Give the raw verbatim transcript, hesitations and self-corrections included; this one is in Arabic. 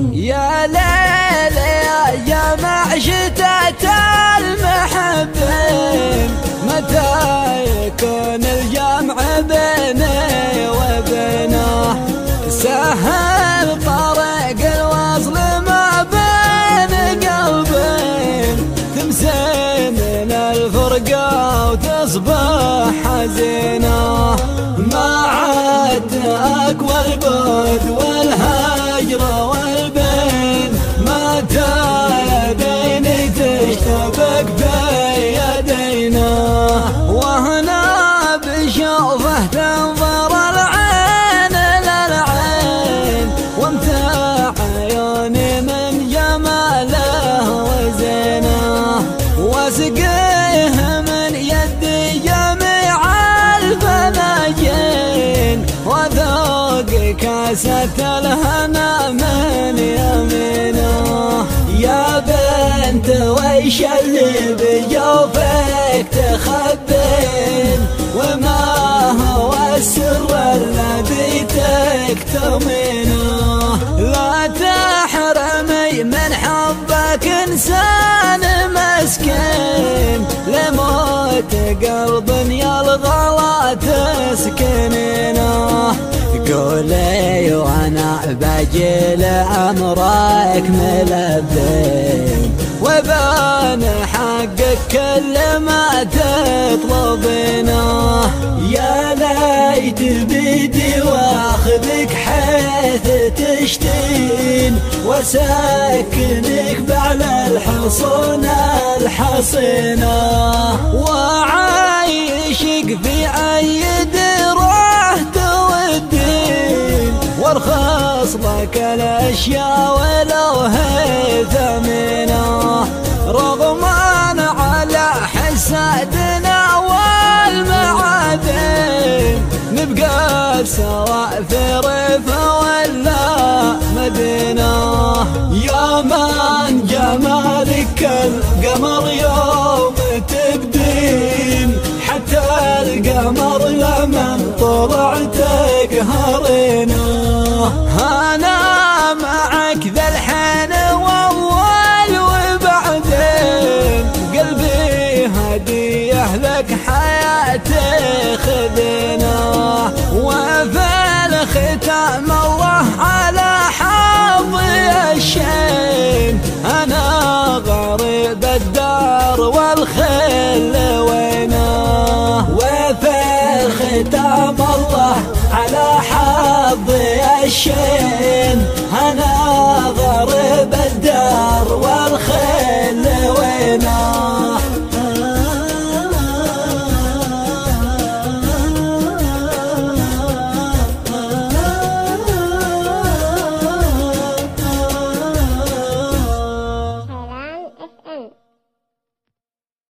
يا ليل يا معشتة المحبين، متى يكون الجمع بيني وبينه؟ سهل طريق الوصل ما بين قلبين، تمسي من الفرقة وتصبح حزينة. ما عاد أقوى البعد والهجر والبين، متى يديني تشتبك بيدينا؟ وهنا بشوفه تنظر العين للعين، وامتع عيوني من جماله وزينه، واسقيه من يدي جميع الفناجين، وذوق كاسة الهنا من يمينه. يا بنت ويش اللي بجوفك تخبين، وما هو السر الذي تكتمينه؟ لا تحرمي من حبك إنسان مسكين، لموت قلب يلغى لا تسكنينه. قولي وانا باجي لأمرك ملبين، وبان حقك كل ما تطلبينه. يا ليت بيدي واخذك حيث تشتين، وساكنك بعلى الحصون الحصينة، وعايشك في أي دروح تودين، وارخص لك الأشياء ولو هي ثمينة. رغما على حسادنا والمعادن، نبقى سوا في ريفة ولا مدينة. يا من جمالك القمر يوم تبدين، حتى القمر لمن طلعتك هرينا. أنا معك ذا الحين وأول وبعدين، قلبي هديه لك حياتي خذنا. وفي الختام الله على حظي الشين، أنا غريب الدار والخيل وينه. وفي الختام الله على حظي الشين، أنا غريب الدار